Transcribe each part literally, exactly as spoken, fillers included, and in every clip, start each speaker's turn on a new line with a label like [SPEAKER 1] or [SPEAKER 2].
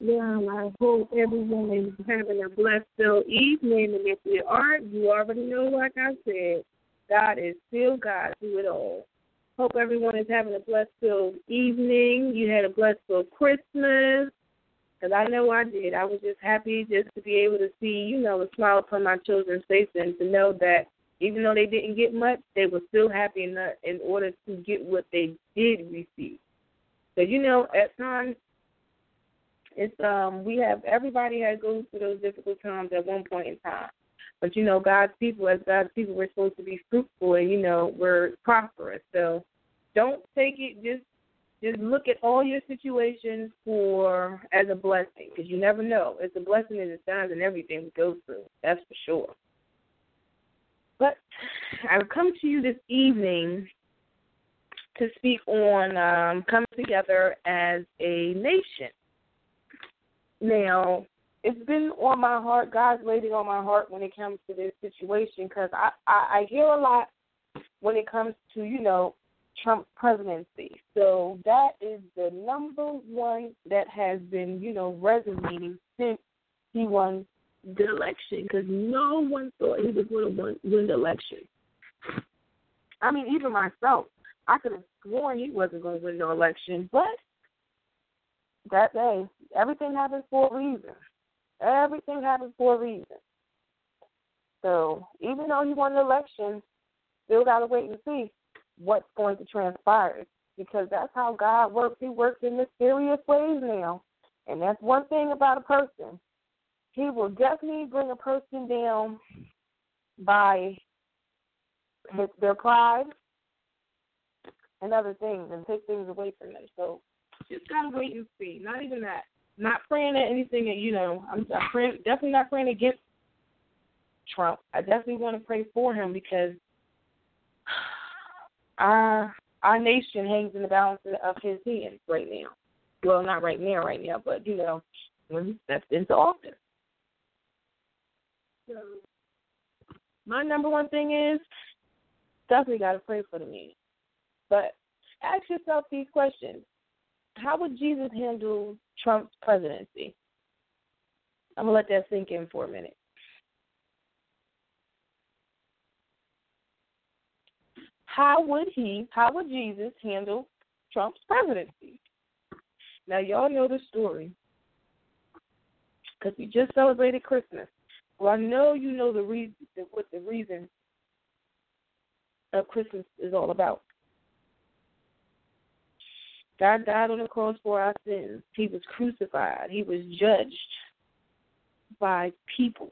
[SPEAKER 1] Well, I hope everyone is having a blessed filled evening. And if you aren't, you already know, like I said, God is still God through it all. Hope everyone is having a blessed filled evening. You had a blessed filled Christmas. Because I know I did. I was just happy just to be able to see, you know, the smile upon my children's faces and to know that even though they didn't get much, they were still happy enough in order to get what they did receive. Because, you know, at times, it's um we have, everybody has gone through those difficult times at one point in time. But, you know, God's people, as God's people, we're supposed to be fruitful and, you know, we're prosperous. So don't take it, just just look at all your situations for as a blessing, because you never know. It's a blessing in disguise in everything we go through. That's for sure. But I've come to you this evening to speak on um, coming together as a nation. Now, it's been on my heart. God's laid it on my heart when it comes to this situation, because I, I, I hear a lot when it comes to, you know, Trump's presidency. So that is the number one that has been, you know, resonating since he won the election, because no one thought he was going to win the election. I mean, even myself, I could have sworn he wasn't going to win the election, but that day, everything happens for a reason. Everything happens for a reason. So even though he won the election, still got to wait and see what's going to transpire, because that's how God works. He works in mysterious ways now, and that's one thing about a person. He will definitely bring a person down by his, their pride and other things, and take things away from them. So just gotta wait and see. Not even that. Not praying at anything that, you know, I'm, I'm praying, definitely not praying against Trump. I definitely want to pray for him, because our our nation hangs in the balance of his hands right now. Well, not right now, right now, but, you know, when he steps into office. So my number one thing is definitely got to pray for the man. But ask yourself these questions. How would Jesus handle Trump's presidency? I'm going to let that sink in for a minute. How would he, how would Jesus handle Trump's presidency? Now, y'all know the story, because we just celebrated Christmas. Well, I know you know the reason, what the reason of Christmas is all about. God died on the cross for our sins. He was crucified. He was judged by people.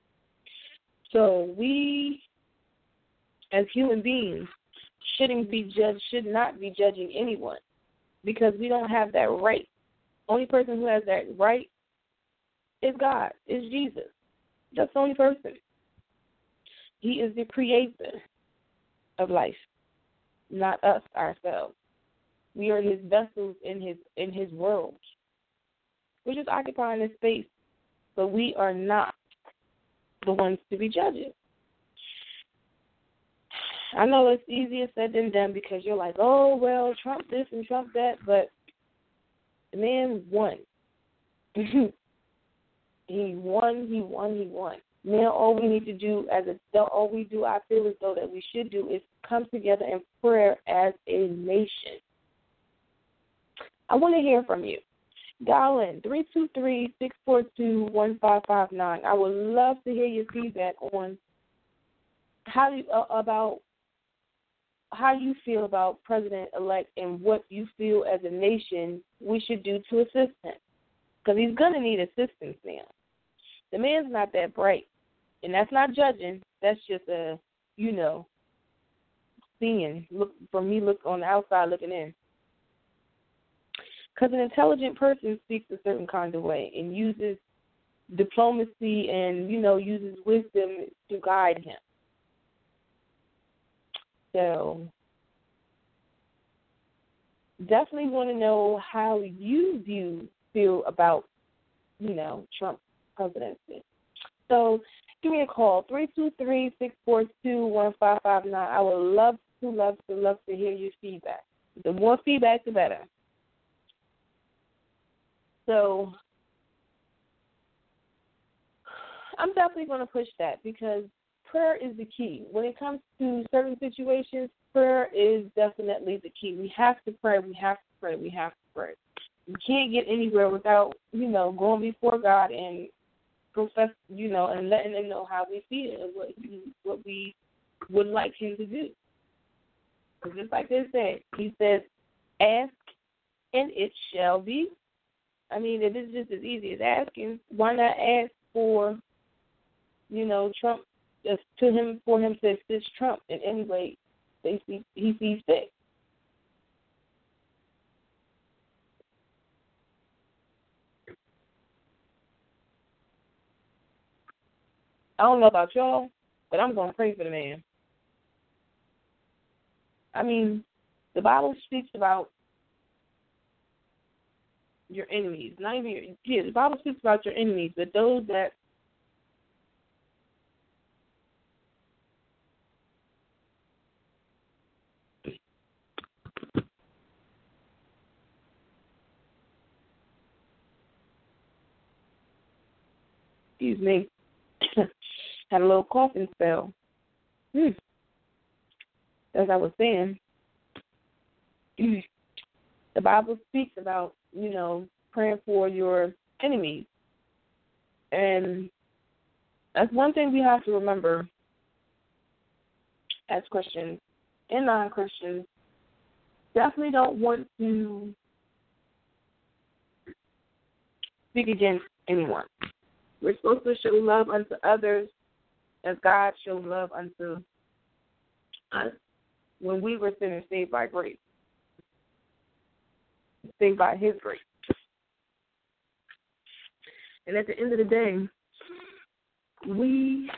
[SPEAKER 1] So we, as human beings, shouldn't be judged, should not be judging anyone, because we don't have that right. Only person who has that right is God, is Jesus. That's the only person. He is the creator of life, not us ourselves. We are his vessels in his in his world. We're just occupying this space, but we are not the ones to be judging. I know it's easier said than done, because you're like, oh, well, Trump this and Trump that, but the man won. He won, he won, he won. Now all we need to do, as a, all we do, I feel as though that we should do, is come together in prayer as a nation. I want to hear from you. Dial in, three two three, six four two, one five five nine. I would love to hear your feedback on how you, uh, about how you feel about President-elect and what you feel as a nation we should do to assist him. Because he's going to need assistance now. The man's not that bright. And that's not judging. That's just a, you know, seeing, look, from me look on the outside looking in. Because an intelligent person speaks a certain kind of way and uses diplomacy and, you know, uses wisdom to guide him. So definitely want to know how you view, feel about, you know, Trump's presidency. So give me a call, three two three, six four two, one five five nine. I would love to, love to, love to hear your feedback. The more feedback, the better. So I'm definitely going to push that because prayer is the key. When it comes to certain situations, prayer is definitely the key. We have to pray. We have to pray. We have to pray. We can't get anywhere without, you know, going before God and profess, you know, and letting Him know how we feel and what he, what we would like Him to do. Because just like they said, He says, "Ask and it shall be." I mean, it is just as easy as asking. Why not ask for, you know, Trump, uh, to him for him to assist Trump in any way they see, he sees fit? I don't know about y'all, but I'm going to pray for the man. I mean, the Bible speaks about your enemies. Not even your, yeah, the Bible speaks about your enemies, but those that excuse me, had a little coughing spell. Hmm. As I was saying, the Bible speaks about, you know, praying for your enemies. And that's one thing we have to remember as Christians and non-Christians. Definitely don't want to speak against anyone. We're supposed to show love unto others as God showed love unto us when we were sinners saved by grace, saved by His grace. And at the end of the day, we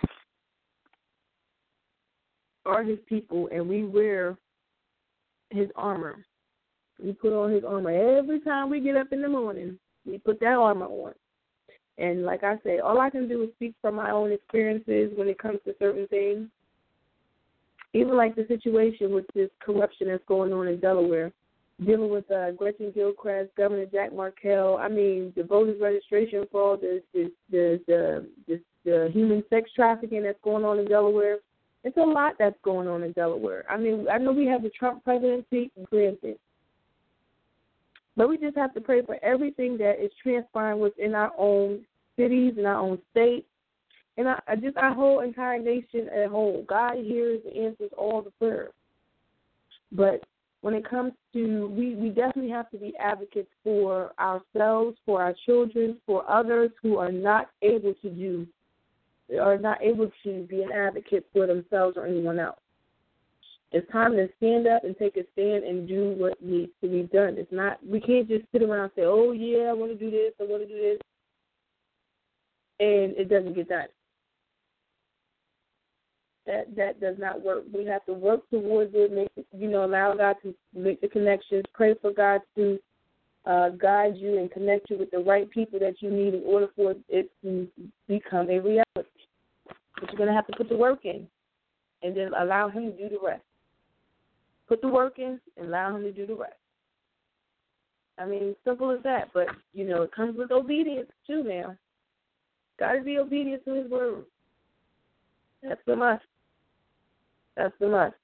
[SPEAKER 1] are His people and we wear His armor. We put on His armor every time we get up in the morning. We put that armor on. And like I said, all I can do is speak from my own experiences when it comes to certain things. Even like the situation with this corruption that's going on in Delaware, dealing with uh, Gretchen Gilchrist, Governor Jack Markell. I mean, the voters registration fraud, the the the the, the, the human sex trafficking that's going on in Delaware. It's a lot that's going on in Delaware. I mean, I know we have the Trump presidency, granted, but we just have to pray for everything that is transpiring within our own cities, in our own states, and I, just our whole entire nation as a whole. God hears and answers all the prayers. But when it comes to, we, we definitely have to be advocates for ourselves, for our children, for others who are not able to do, are not able to be an advocate for themselves or anyone else. It's time to stand up and take a stand and do what needs to be done. It's not, we can't just sit around and say, oh, yeah, I want to do this, I want to do this, and it doesn't get done. That that does not work. We have to work towards it, make it, you know, allow God to make the connections, pray for God to uh, guide you and connect you with the right people that you need in order for it to become a reality. But you're going to have to put the work in and then allow Him to do the rest. Put the work in and allow Him to do the rest. I mean, simple as that. But, you know, it comes with obedience, too, now. Got to be obedient to His word. That's the must. That's the must.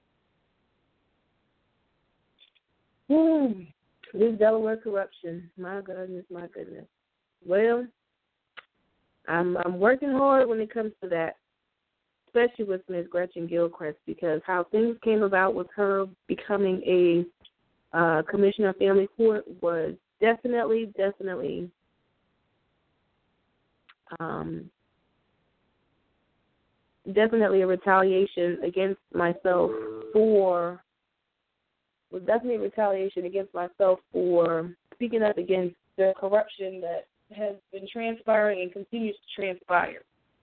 [SPEAKER 1] Hmm. This Delaware corruption. My goodness, my goodness. Well, I'm I'm working hard when it comes to that, especially with Miz Gretchen Gilchrist, because how things came about with her becoming a uh, commissioner of family court was definitely, definitely um, definitely a retaliation against myself for, was definitely a retaliation against myself for speaking up against the corruption that has been transpiring and continues to transpire.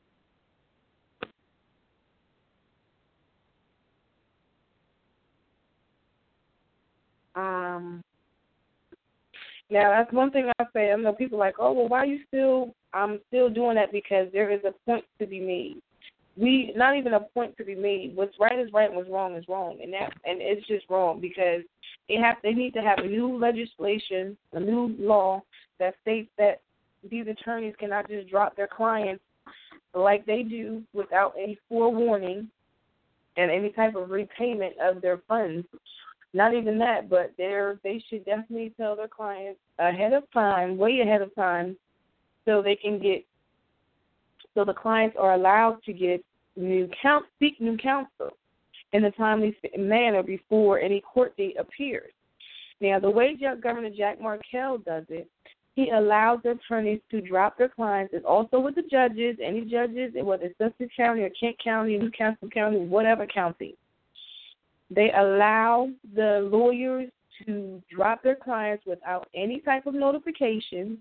[SPEAKER 1] Um, now, that's one thing I say. I know people are like, oh, well, why are you still, I'm still doing that, because there is a point to be made. We, not even a point to be made. What's right is right and what's wrong is wrong. And that, and it's just wrong because they have, they need to have a new legislation, a new law that states that these attorneys cannot just drop their clients like they do without any forewarning and any type of repayment of their funds. Not even that, but they're, they should definitely tell their clients ahead of time, way ahead of time, so they can get, so the clients are allowed to get new counsel, seek new counsel in a timely manner before any court date appears. Now, the way Governor Jack Markell does it, he allows the attorneys to drop their clients, and also with the judges, any judges, whether it's Sussex County or Kent County, Newcastle County, whatever county. They allow the lawyers to drop their clients without any type of notification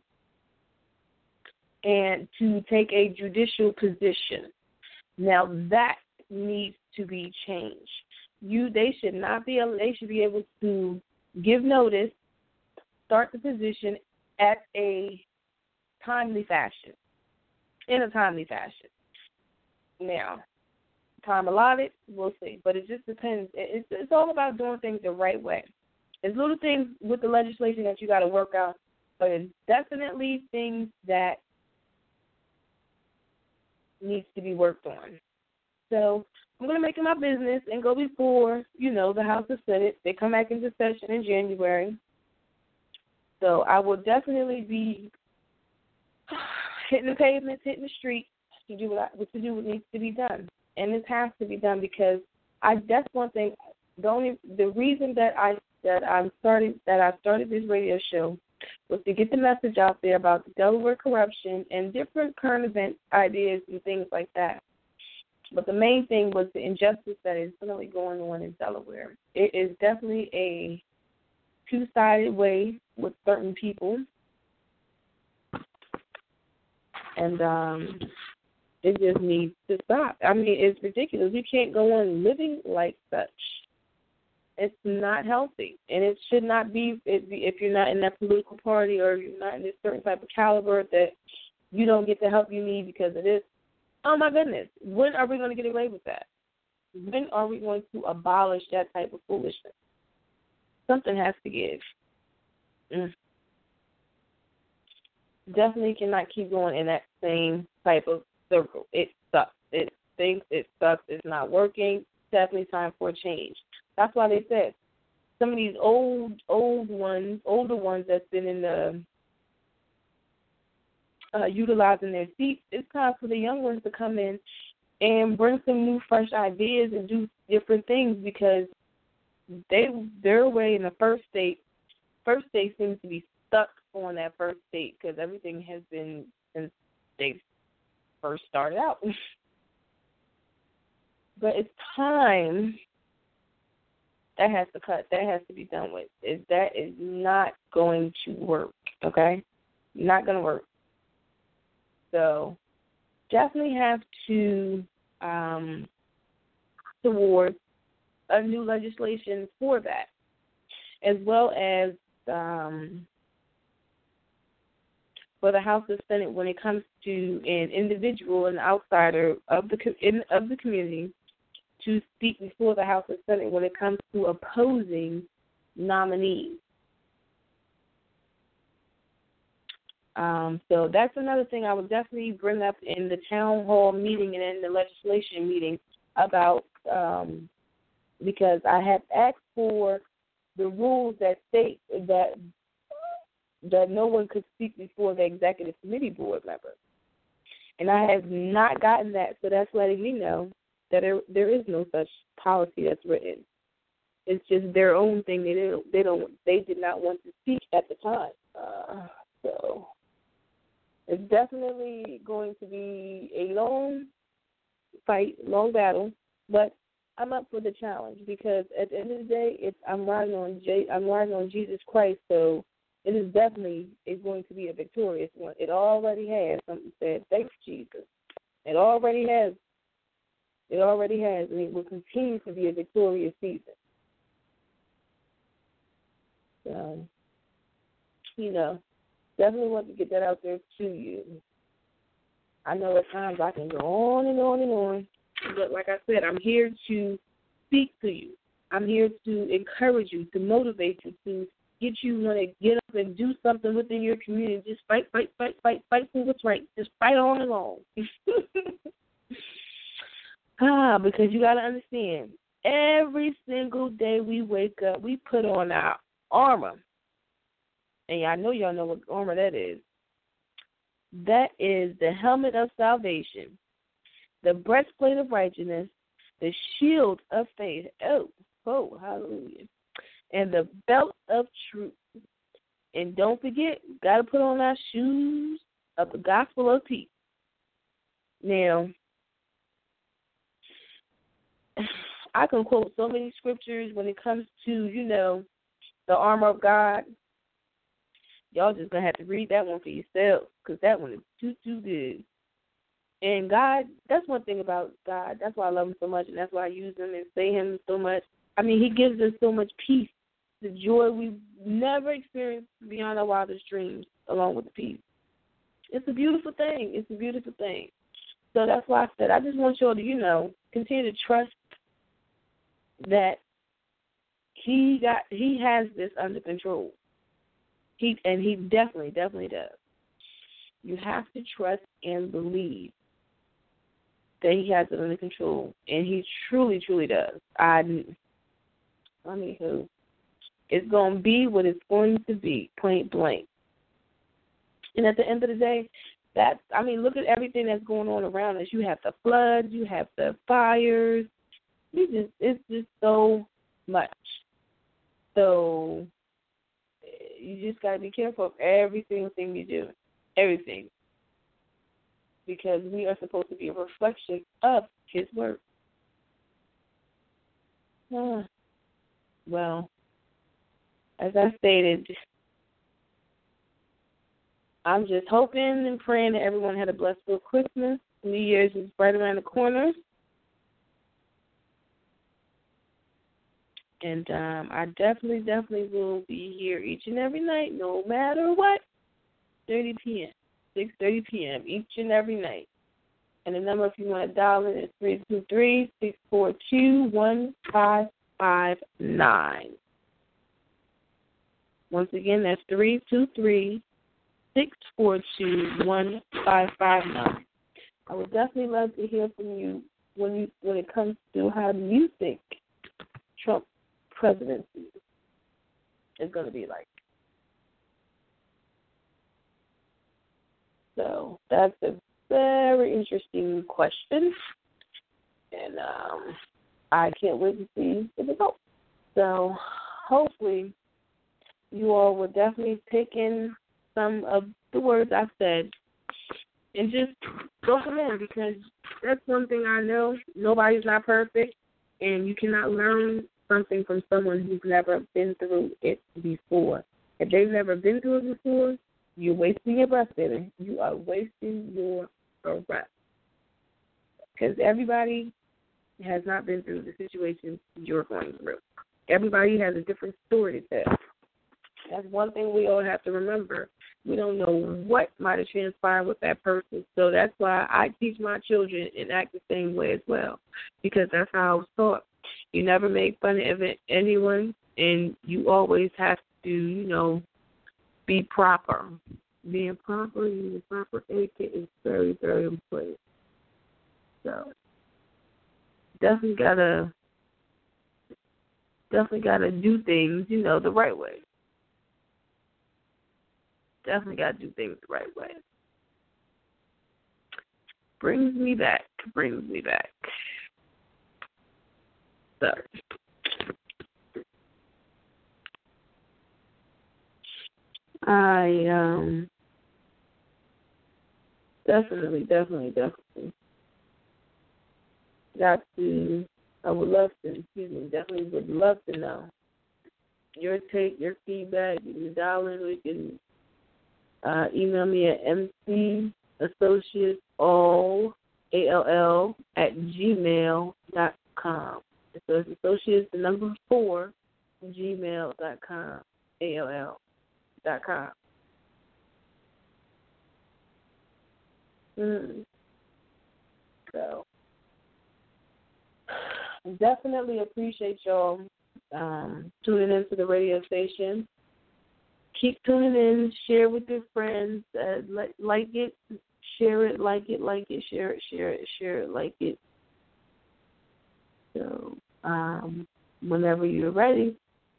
[SPEAKER 1] and to take a judicial position. Now, that needs to be changed. You, they should not be, they should be able to give notice, start the position at a timely fashion, in a timely fashion. Now, time allotted, we'll see. But it just depends. It's, it's all about doing things the right way. There's little things with the legislation that you got to work out, but it's definitely things that needs to be worked on. So I'm going to make it my business and go before, you know, the House of Senate. They come back into session in January. So I will definitely be hitting the pavements, hitting the streets to do what, I, to do what needs to be done. And this has to be done because I that's one thing. The only the reason that I that I'm starting that I started this radio show was to get the message out there about the Delaware corruption and different current event ideas and things like that. But the main thing was the injustice that is currently going on in Delaware. It is definitely a two-sided way with certain people, and um, it just needs to stop. I mean, it's ridiculous. You can't go on living like such. It's not healthy, and it should not be if, if you're not in that political party or you're not in this certain type of caliber that you don't get the help you need because of this. Oh, my goodness. When are we going to get away with that? When are we going to abolish that type of foolishness? Something has to give. Mm. Definitely cannot keep going in that same type of circle. It sucks. It stinks. It sucks. It's not working. Definitely time for a change. That's why they said some of these old, old ones, older ones that's been in the uh, utilizing their seats. It's time for the young ones to come in and bring some new, fresh ideas and do different things because they their way in the first state, first state seems to be stuck on that first state because everything has been since they first started out. But it's time that has to cut. That has to be done with. Is that is not going to work. Okay, not going to work. So definitely have to um, towards a new legislation for that, as well as um, for the House of Senate when it comes to an individual, an outsider of the in, of the community, to speak before the House of Senate when it comes to opposing nominees. Um, so that's another thing I would definitely bring up in the town hall meeting and in the legislation meeting about, um, because I have asked for the rules that state that that no one could speak before the executive committee board member. And I have not gotten that, so that's letting me know that there, there is no such policy that's written. It's just their own thing. They don't. They don't. They did not want to speak at the time. Uh, so it's definitely going to be a long fight, long battle. But I'm up for the challenge because at the end of the day, it's I'm riding on J, I'm riding on Jesus Christ. So it is definitely it's going to be a victorious one. It already has. Something said, thanks Jesus. It already has. It already has, and it will continue to be a victorious season. So, you know, definitely want to get that out there to you. I know at times I can go on and on and on, but like I said, I'm here to speak to you. I'm here to encourage you, to motivate you, to get you want to get up and do something within your community. Just fight, fight, fight, fight, fight for what's right. Just fight on along. Ah, because you got to understand, every single day we wake up, we put on our armor. And I know y'all know what armor that is. That is the helmet of salvation, the breastplate of righteousness, the shield of faith. Oh, oh, hallelujah. And the belt of truth. And don't forget, got to put on our shoes of the gospel of peace. Now, I can quote so many scriptures when it comes to, you know, the armor of God. Y'all just going to have to read that one for yourself because that one is too, too good. And God, that's one thing about God. That's why I love him so much, and that's why I use him and say him so much. I mean, he gives us so much peace, the joy we've never experienced beyond our wildest dreams, along with the peace. It's a beautiful thing. It's a beautiful thing. So that's why I said I just want y'all to, you know, continue to trust that he got he has this under control. He and he definitely, definitely does. You have to trust and believe that he has it under control, and he truly, truly does. I, I mean, who? It's going to be what it's going to be, point blank. And at the end of the day, that's, I mean, look at everything that's going on around us. You have the floods, you have the fires. You just, it's just so much. So you just got to be careful of every single thing you do, everything, because we are supposed to be a reflection of his word. Ah, well, as I stated, I'm just hoping and praying that everyone had a blessed Christmas. New Year's is right around the corner. And um, I definitely, definitely will be here each and every night, no matter what, thirty p.m., six thirty p.m., each and every night. And the number, if you want to dial in, is three two three, six four two, one five five nine. Once again, that's three two three, six four two, one five five nine. I would definitely love to hear from you when you when it comes to how do you think Trump presidency is going to be like. So that's a very interesting question, and um, I can't wait to see the results. So hopefully you all will definitely take in some of the words I've said and just go from there, because that's one thing I know. Nobody's not perfect, and you cannot learn something from someone who's never been through it before. If they've never been through it before, you're wasting your breath, baby. You are wasting your breath. Because everybody has not been through the situation you're going through. Everybody has a different story to tell. That's one thing we all have to remember. We don't know what might have transpired with that person. So that's why I teach my children and act the same way as well, because that's how I was taught. You never make fun of anyone, and you always have to, you know, be proper. Being proper, using proper etiquette is very, very important. So definitely gotta, definitely gotta do things, you know, the right way. Definitely gotta do things the right way. Brings me back. Brings me back. So. I um definitely, definitely, definitely got to. I would love to. Excuse me. Definitely would love to know your take, your feedback. You can dial in. We can uh, email me at mcassociates all a l l at gmail dot com. So it's associates the number four gmail dot com. A L L. Dot com. Mm. So, definitely appreciate y'all um, tuning into the radio station. Keep tuning in. Share with your friends. Uh, like, like it, share it, like it, like it, share it, share it, share it, like it. So, um, whenever you're ready.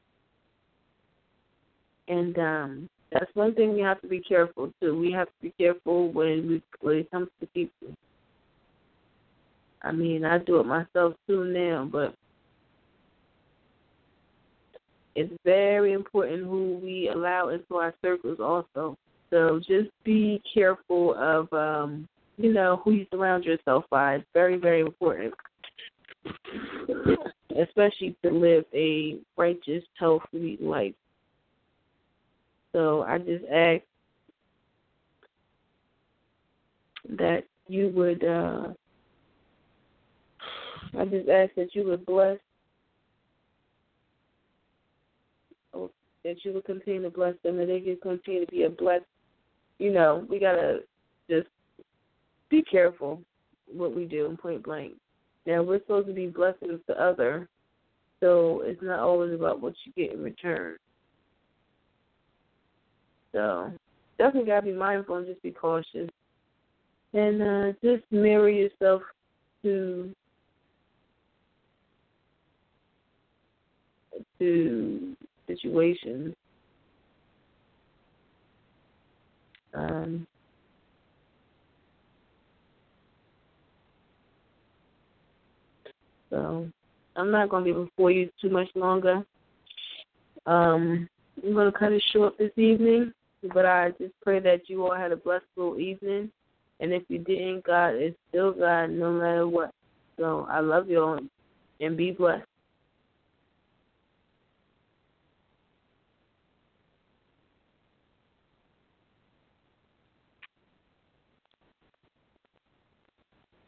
[SPEAKER 1] And um, that's one thing we have to be careful, too. We have to be careful when, we, when it comes to people. I mean, I do it myself, too, now, but it's very important who we allow into our circles also. So just be careful of, um, you know, who you surround yourself by. It's very, very important, especially to live a righteous, healthy life. So I just ask that you would, uh, I just ask that you would bless, that you would continue to bless them, and they can continue to be a blessed. You know, we gotta just be careful what we do, point blank. Now we're supposed to be blessings to others, so it's not always about what you get in return. So definitely gotta be mindful and just be cautious, and uh, just mirror yourself to to situations. Um, so I'm not going to be before you too much longer. Um, I'm going to cut it short this evening, but I just pray that you all had a blessed little evening. And if you didn't, God is still God no matter what. So I love you all, and be blessed.